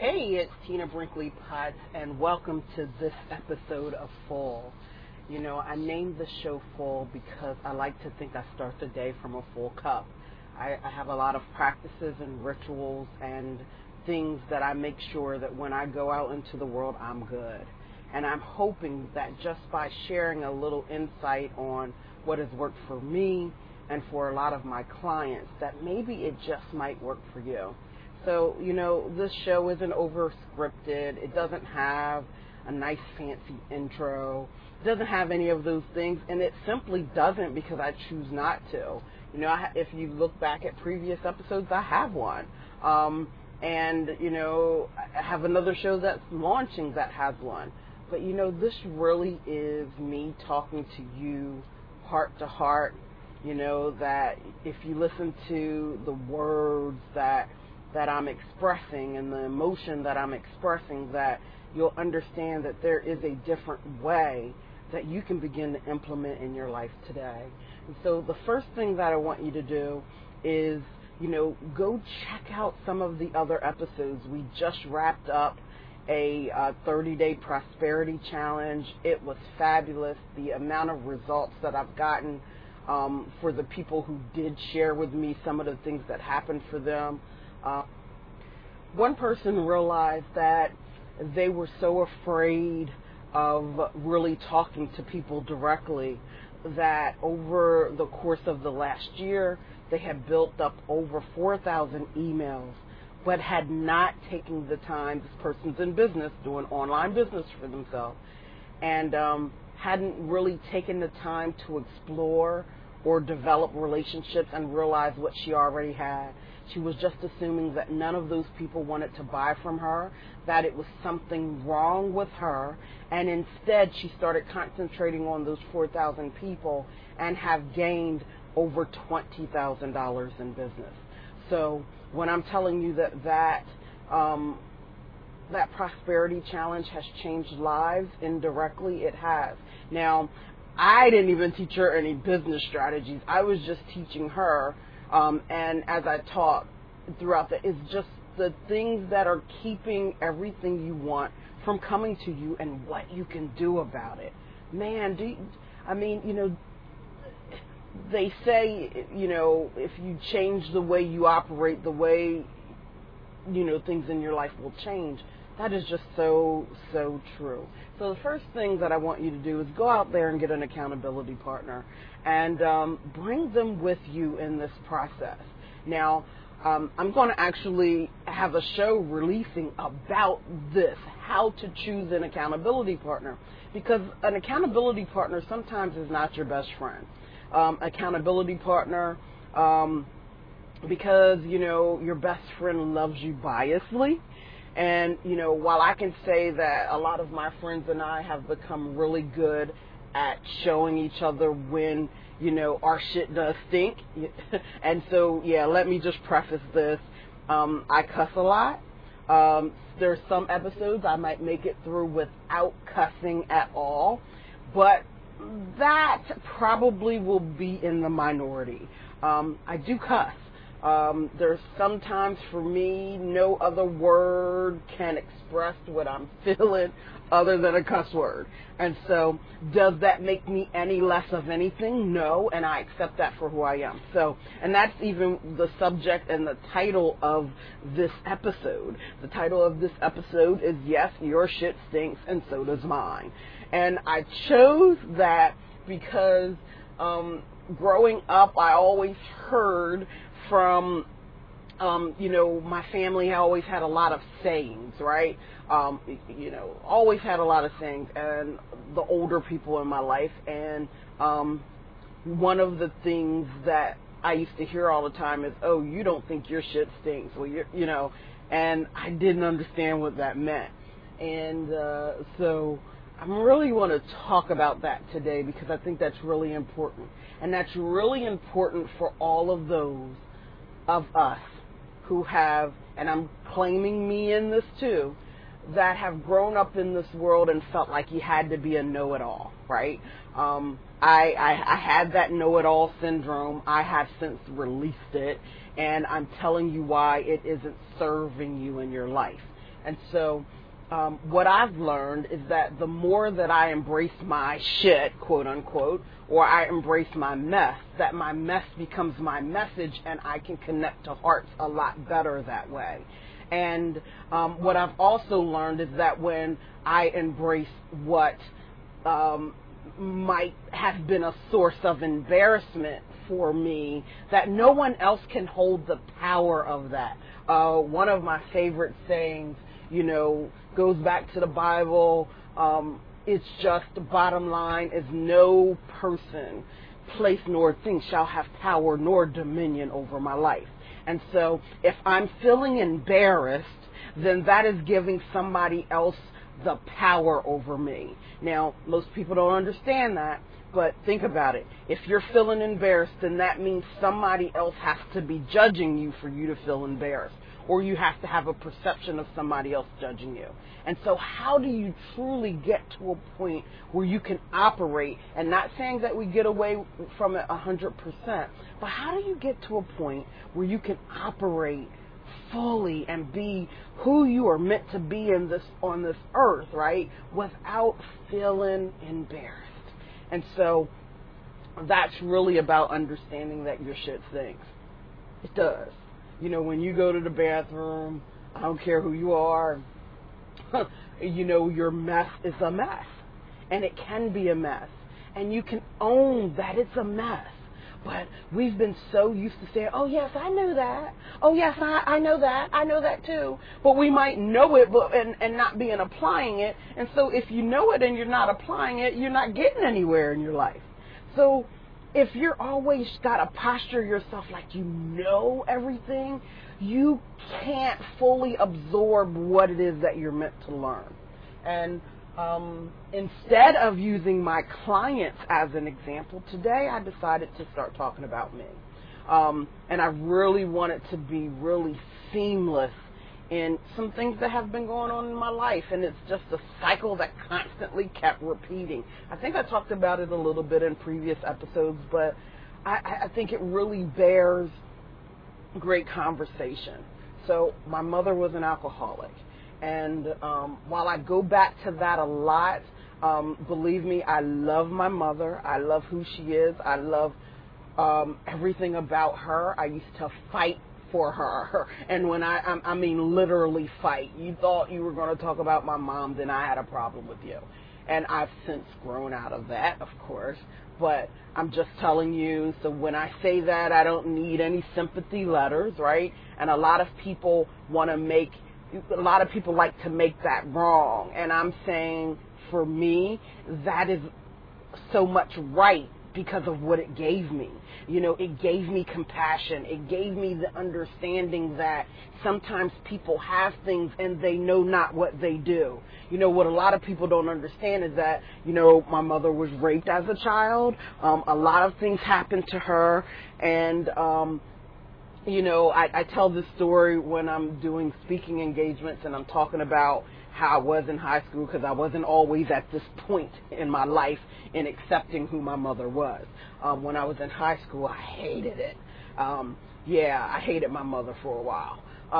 Hey, it's Tina Brinkley Potts, and welcome to this episode of Full. You know, I named the show Full because I like to think I start the day from a full cup. I have a lot of practices and rituals and things that I make sure that when I go out into the world, I'm good. And I'm hoping that just by sharing a little insight on what has worked for me and for a lot of my clients, that maybe it just might work for you. So, you know, this show isn't over-scripted. It doesn't have a nice fancy intro. It doesn't have any of those things, and it simply doesn't because I choose not to. You know, if you look back at previous episodes, I have one. And, you know, I have another show that's launching that has one. But, you know, this really is me talking to you heart to heart. You know, that if you listen to the words that I'm expressing and the emotion that I'm expressing, that you'll understand that there is a different way that you can begin to implement in your life today. And so the first thing that I want you to do is, you know, go check out some of the other episodes. We just wrapped up a 30-day prosperity challenge. It was fabulous. The amount of results that I've gotten for the people who did share with me some of the things that happened for them. One person realized that they were so afraid of really talking to people directly that over the course of the last year, they had built up over 4,000 emails, but had not taken the time. This person's in business, doing online business for themselves, and hadn't really taken the time to explore or develop relationships and realize what she already had. She was just assuming that none of those people wanted to buy from her, that it was something wrong with her, and instead she started concentrating on those 4,000 people and have gained over $20,000 in business. So when I'm telling you that prosperity challenge has changed lives indirectly, it has. Now, I didn't even teach her any business strategies. I was just teaching her, and as I taught throughout it's just the things that are keeping everything you want from coming to you and what you can do about it. Man, you know, they say, you know, if you change the way you operate, the way, you know, things in your life will change. That is just so true. So the first thing that I want you to do is go out there and get an accountability partner and bring them with you in this process. Now, I'm going to actually have a show releasing about this, how to choose an accountability partner, because an accountability partner sometimes is not your best friend. Accountability partner, because, you know, your best friend loves you biasly. And, you know, while I can say that a lot of my friends and I have become really good at showing each other when, you know, our shit does stink. And so, yeah, let me just preface this. I cuss a lot. There's some episodes I might make it through without cussing at all. But that probably will be in the minority. I do cuss. There's sometimes for me, no other word can express what I'm feeling other than a cuss word. And so does that make me any less of anything? No, and I accept that for who I am. So, and that's even the subject and the title of this episode. The title of this episode is Yes, Your Shit Stinks and So Does Mine. And I chose that because growing up, I always heard from, you know, my family always had a lot of sayings, right? You know, always had a lot of sayings, and the older people in my life. And one of the things that I used to hear all the time is, oh, you don't think your shit stinks. Well, you know, and I didn't understand what that meant. And so I really want to talk about that today because I think that's really important. And that's really important for all of those of us who have, and I'm claiming me in this too, that have grown up in this world and felt like you had to be a know-it-all, right? I had that know-it-all syndrome. I have since released it, and I'm telling you why it isn't serving you in your life. And so what I've learned is that the more that I embrace my shit, quote unquote, or I embrace my mess, that my mess becomes my message, and I can connect to hearts a lot better that way. And what I've also learned is that when I embrace what might have been a source of embarrassment for me, that no one else can hold the power of that. One of my favorite sayings, goes back to the Bible. It's just the bottom line is no person, place, nor thing shall have power nor dominion over my life. And so if I'm feeling embarrassed, then that is giving somebody else the power over me. Now, most people don't understand that, but think about it. If you're feeling embarrassed, then that means somebody else has to be judging you for you to feel embarrassed, or you have to have a perception of somebody else judging you. And so how do you truly get to a point where you can operate, and not saying that we get away from it 100%, but how do you get to a point where you can operate fully and be who you are meant to be on this earth, right, without feeling embarrassed? And so that's really about understanding that your shit stinks. It does. When you go to the bathroom, I don't care who you are, your mess is a mess. And it can be a mess. And you can own that it's a mess. But we've been so used to saying, oh, yes, I know that. Oh, yes, I know that. I know that, too. But we might know it and not be applying it. And so if you know it and you're not applying it, you're not getting anywhere in your life. So if you're always got to posture yourself like you know everything, you can't fully absorb what it is that you're meant to learn. And instead of using my clients as an example, today I decided to start talking about me. And I really want it to be really seamless in some things that have been going on in my life. And it's just a cycle that constantly kept repeating. I think I talked about it a little bit in previous episodes, but I think it really bears great conversation. So my mother was an alcoholic. And while I go back to that a lot, believe me, I love my mother. I love who she is. I love everything about her. I used to fight for her. And when I mean literally fight. You thought you were going to talk about my mom, then I had a problem with you. And I've since grown out of that, of course. But I'm just telling you, so when I say that, I don't need any sympathy letters, right? And a lot of people like to make that wrong. And I'm saying, for me, that is so much right because of what it gave me. It gave me compassion. It gave me the understanding that sometimes people have things and they know not what they do. What a lot of people don't understand is that, my mother was raped as a child. A lot of things happened to her. And, I tell this story when I'm doing speaking engagements and I'm talking about how I was in high school, because I wasn't always at this point in my life in accepting who my mother was. When I was in high school, I hated it. I hated my mother for a while.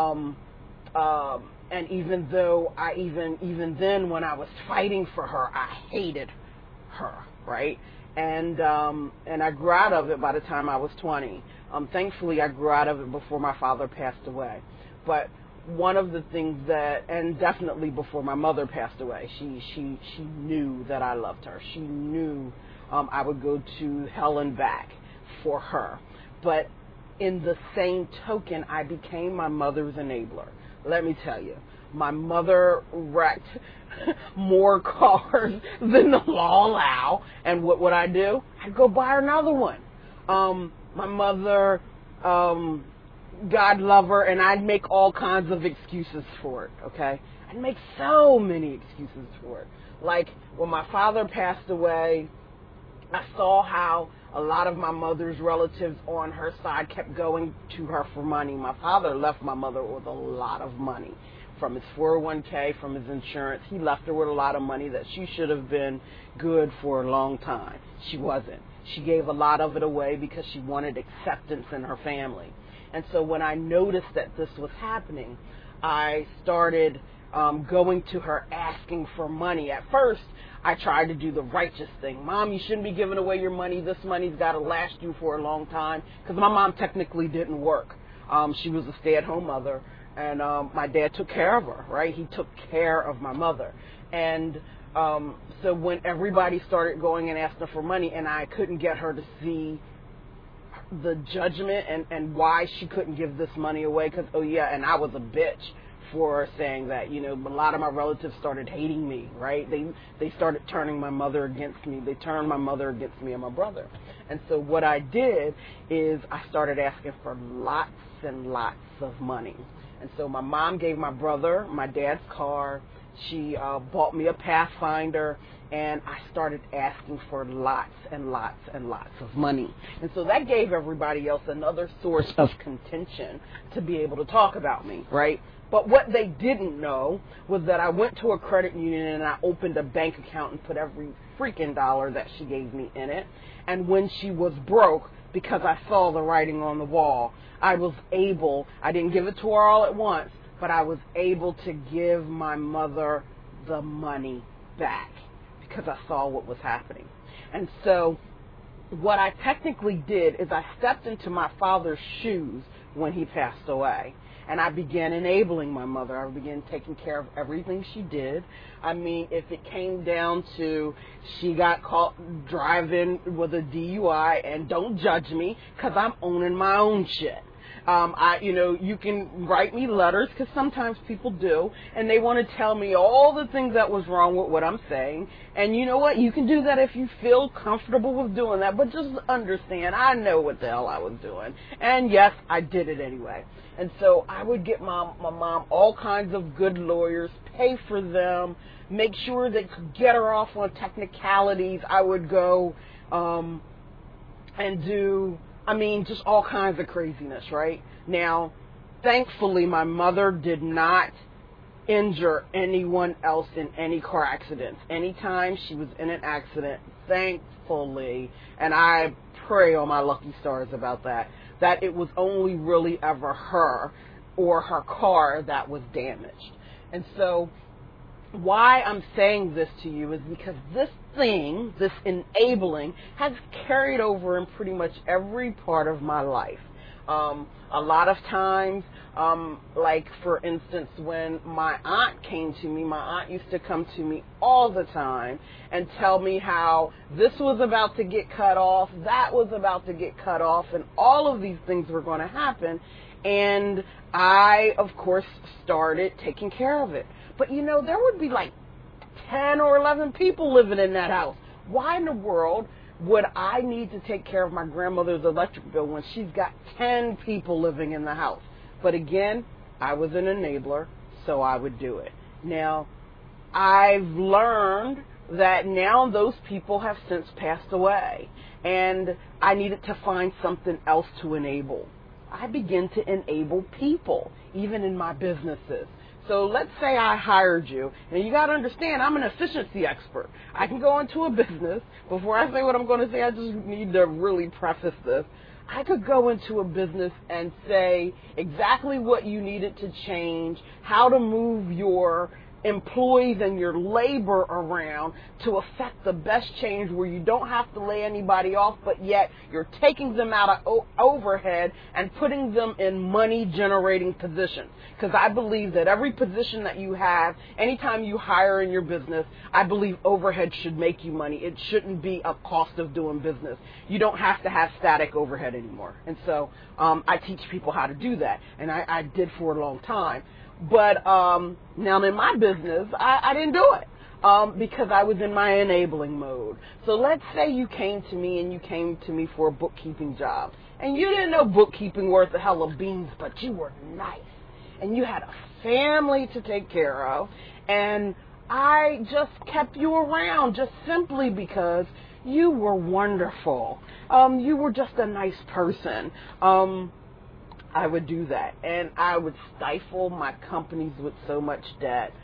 And even though even then when I was fighting for her, I hated her, right? And I grew out of it by the time I was 20. Thankfully, I grew out of it before my father passed away. But one of the things and definitely before my mother passed away, she knew that I loved her. She knew I would go to hell and back for her. But in the same token, I became my mother's enabler. Let me tell you, my mother wrecked more cars than the law allow. And what would I do? I'd go buy her another one. My mother, God love her, and I'd make all kinds of excuses for it, okay? I'd make so many excuses for it. Like, when my father passed away, I saw how a lot of my mother's relatives on her side kept going to her for money. My father left my mother with a lot of money from his 401k, from his insurance. He left her with a lot of money that she should have been good for a long time. She wasn't. She gave a lot of it away because she wanted acceptance in her family. And so when I noticed that this was happening, I started going to her asking for money. At first, I tried to do the righteous thing. Mom, you shouldn't be giving away your money. This money's got to last you for a long time. Because my mom technically didn't work. She was a stay-at-home mother. And my dad took care of her, right? He took care of my mother. And so when everybody started going and asking for money, and I couldn't get her to see the judgment and why she couldn't give this money away, because, oh yeah, and I was a bitch for saying that. You know, a lot of my relatives started hating me, right? They started turning my mother against me. They turned my mother against me and my brother. And so what I did is I started asking for lots and lots of money. And so my mom gave my brother my dad's car. She bought me a Pathfinder, and I started asking for lots and lots and lots of money. And so that gave everybody else another source of contention to be able to talk about me, right? But what they didn't know was that I went to a credit union and I opened a bank account and put every freaking dollar that she gave me in it. And when she was broke, because I saw the writing on the wall, I didn't give it to her all at once, but I was able to give my mother the money back because I saw what was happening. And so what I technically did is I stepped into my father's shoes when he passed away. And I began enabling my mother. I began taking care of everything she did. I mean, if it came down to she got caught driving with a DUI, and don't judge me because I'm owning my own shit. You can write me letters, because sometimes people do, and they want to tell me all the things that was wrong with what I'm saying. And you know what? You can do that if you feel comfortable with doing that, but just understand, I know what the hell I was doing. And yes, I did it anyway. And so I would get my mom all kinds of good lawyers, pay for them, make sure they could get her off on technicalities. I would go and do, just all kinds of craziness, right? Now, thankfully, my mother did not injure anyone else in any car accidents. Anytime she was in an accident, thankfully, and I pray on my lucky stars about that it was only really ever her or her car that was damaged. And so why I'm saying this to you is because this enabling, has carried over in pretty much every part of my life. A lot of times, like for instance, when my aunt came to me, my aunt used to come to me all the time and tell me how this was about to get cut off, that was about to get cut off, and all of these things were going to happen. And I, of course, started taking care of it. But, there would be like 10 or 11 people living in that house. Why in the world would I need to take care of my grandmother's electric bill when she's got 10 people living in the house? But again, I was an enabler, so I would do it. Now, I've learned that now those people have since passed away, and I needed to find something else to enable. I begin to enable people, even in my businesses. So let's say I hired you, and you got to understand, I'm an efficiency expert. I can go into a business. Before I say what I'm going to say, I just need to really preface this. I could go into a business and say exactly what you needed to change, how to move your employees and your labor around to affect the best change where you don't have to lay anybody off, but yet you're taking them out of overhead and putting them in money generating positions. Because I believe that every position that you have, anytime you hire in your business, I believe overhead should make you money. It shouldn't be a cost of doing business. You don't have to have static overhead anymore. And so I teach people how to do that, and I did for a long time. But now in my business, I didn't do it because I was in my enabling mode. So let's say you came to me for a bookkeeping job, and you didn't know bookkeeping worth a hell of beans, but you were nice, and you had a family to take care of, and I just kept you around just simply because you were wonderful. You were just a nice person. I would do that, and I would stifle my companies with so much debt.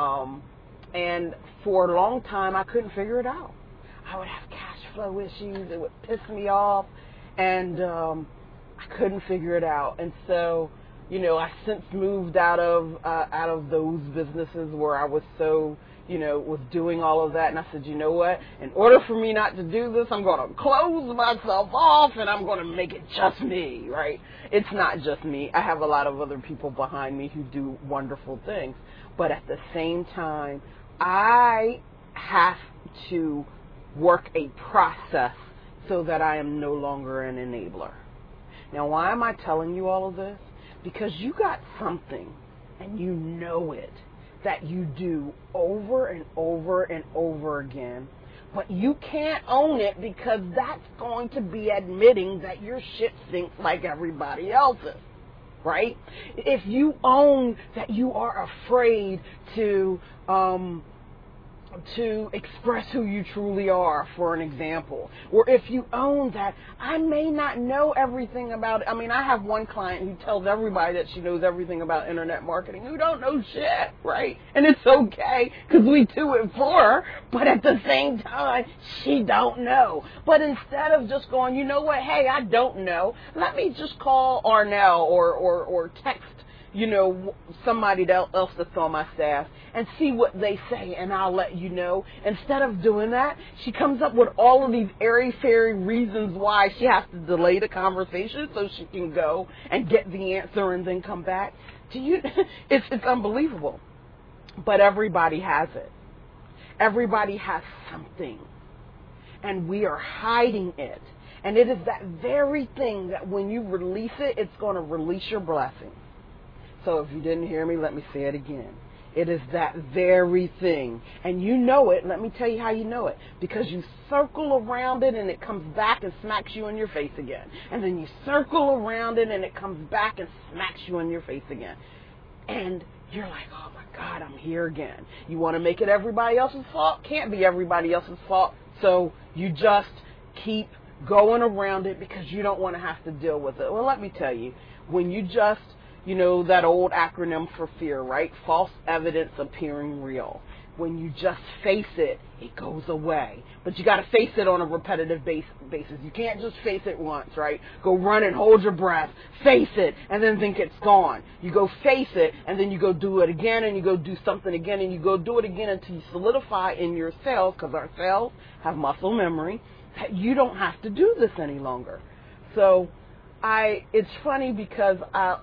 And for a long time, I couldn't figure it out. I would have cash flow issues. It would piss me off, and I couldn't figure it out. And so I since moved out of those businesses where I was so, was doing all of that. And I said, you know what? In order for me not to do this, I'm going to close myself off and I'm going to make it just me, right? It's not just me. I have a lot of other people behind me who do wonderful things. But at the same time, I have to work a process so that I am no longer an enabler. Now, why am I telling you all of this? Because you got something, and you know it, that you do over and over and over again, but you can't own it because that's going to be admitting that your shit stinks like everybody else's, right? If you own that you are afraid to express who you truly are, for an example. Or if you own that, I may not know everything about it. I mean, I have one client who tells everybody that she knows everything about internet marketing who don't know shit, right? And it's okay because we do it for her, but at the same time, she don't know. But instead of just going, you know what, hey, I don't know, let me just call Arnell or text somebody else that's on my staff and see what they say, and I'll let you know. Instead of doing that, she comes up with all of these airy-fairy reasons why she has to delay the conversation so she can go and get the answer and then come back. It's unbelievable. But everybody has it. Everybody has something. And we are hiding it. And it is that very thing that when you release it, it's going to release your blessing. So if you didn't hear me, let me say it again. It is that very thing. And you know it. Let me tell you how you know it. Because you circle around it and it comes back and smacks you in your face again. And then you circle around it and it comes back and smacks you in your face again. And you're like, oh my God, I'm here again. You want to make it everybody else's fault? Can't be everybody else's fault. So you just keep going around it because you don't want to have to deal with it. Well, let me tell you, when you just that old acronym for fear, right? False evidence appearing real. When you just face it, it goes away. But you got to face it on a repetitive basis. You can't just face it once, right? Go run and hold your breath, face it, and then think it's gone. You go face it, and then you go do it again, and you go do something again, and you go do it again until you solidify in your cells, because our cells have muscle memory, that you don't have to do this any longer. So it's funny because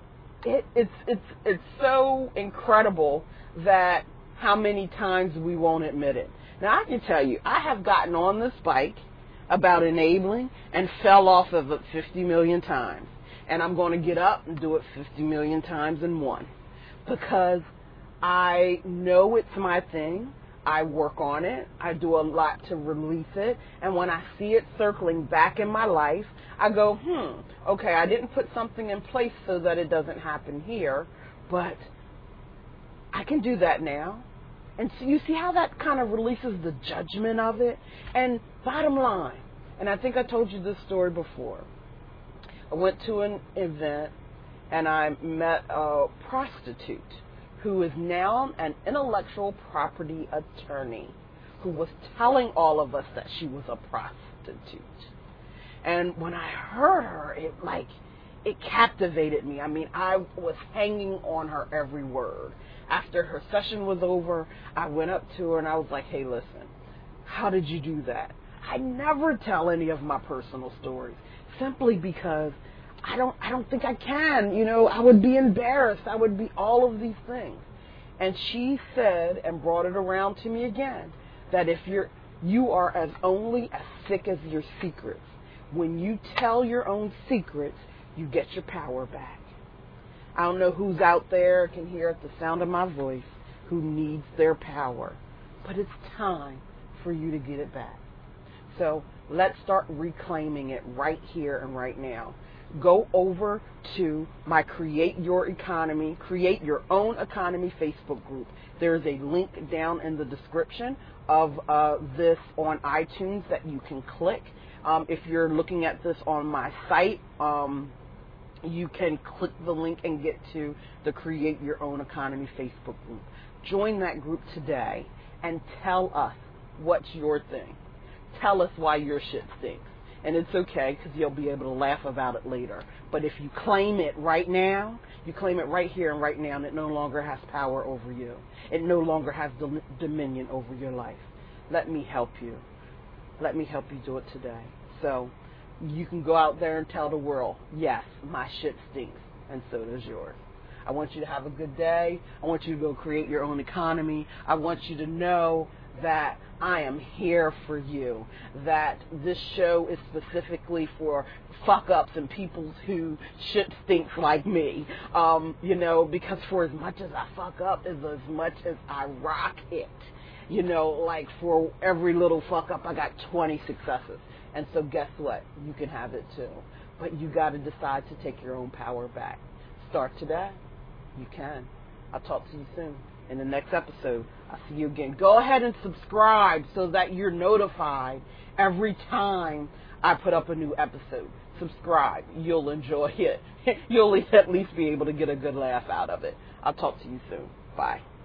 it's so incredible that how many times we won't admit it. Now, I can tell you, I have gotten on this bike about enabling and fell off of it 50 million times. And I'm going to get up and do it 50 million times in one. Because I know it's my thing. I work on it. I do a lot to release it. And when I see it circling back in my life, I go, okay, I didn't put something in place so that it doesn't happen here, but I can do that now. And so you see how that kind of releases the judgment of it? And bottom line, and I think I told you this story before, I went to an event and I met a prostitute who is now an intellectual property attorney who was telling all of us that she was a prostitute. And when I heard her, it captivated me. I mean, I was hanging on her every word. After her session was over, I went up to her and I was like, hey, listen, how did you do that? I never tell any of my personal stories simply because I don't think I can. I would be embarrassed. I would be all of these things. And she said, and brought it around to me again, that if you are only as sick as your secrets. When you tell your own secrets, you get your power back. I don't know who's out there can hear at the sound of my voice who needs their power, but it's time for you to get it back. So let's start reclaiming it right here and right now. Go over to my Create Your Own Economy Facebook group. There's a link down in the description of this on iTunes that you can click. If you're looking at this on my site, you can click the link and get to the Create Your Own Economy Facebook group. Join that group today and tell us what's your thing. Tell us why your shit stinks. And it's okay because you'll be able to laugh about it later. But if you claim it right now, you claim it right here and right now, and it no longer has power over you. It no longer has dominion over your life. Let me help you. Let me help you do it today. So you can go out there and tell the world, yes, my shit stinks, and so does yours. I want you to have a good day. I want you to go create your own economy. I want you to know that I am here for you, that this show is specifically for fuck-ups and people who shit stinks like me, because for as much as I fuck up is as much as I rock it. Like for every little fuck-up, I got 20 successes. And so guess what? You can have it too. But you got to decide to take your own power back. Start today. You can. I'll talk to you soon. In the next episode, I'll see you again. Go ahead and subscribe so that you're notified every time I put up a new episode. Subscribe. You'll enjoy it. You'll at least be able to get a good laugh out of it. I'll talk to you soon. Bye.